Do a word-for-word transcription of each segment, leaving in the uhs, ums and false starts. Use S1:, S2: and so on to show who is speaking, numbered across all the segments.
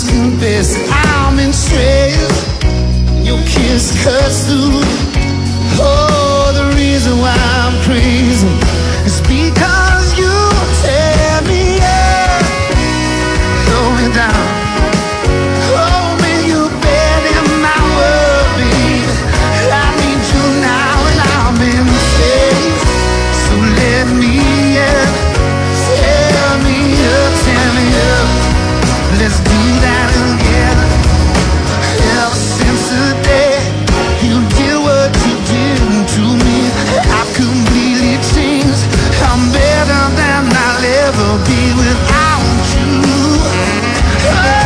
S1: losing best. I'm in stress. Your kiss cuts through. Oh, the reason why I'm crazy is because you tear me up, throw me down. Oh, man, you bed in my world, baby. I need you now and I'm in space. So let me in. Tear me up, tear me up. Let's do that again. Ever since the day you did what you did to me, I've completely changed. I'm better than I'll ever be without you. Oh.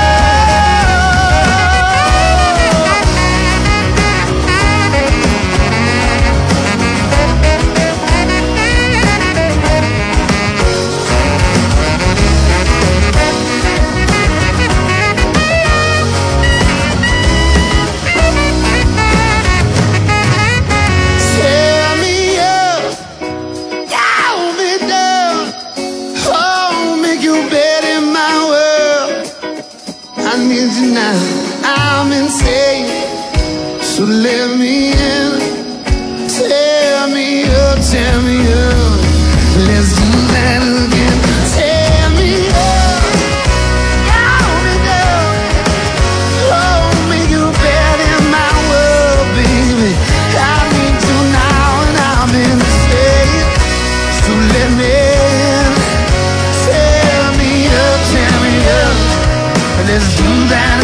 S1: I need you now, I'm insane. So let me in. Tear me up, tear me up. Let's do that again. Tear me up, down and down. Oh, make you bed in my world, baby. I need you now and I'm insane. So let me in. Tear me up, tear me up. Let's do that.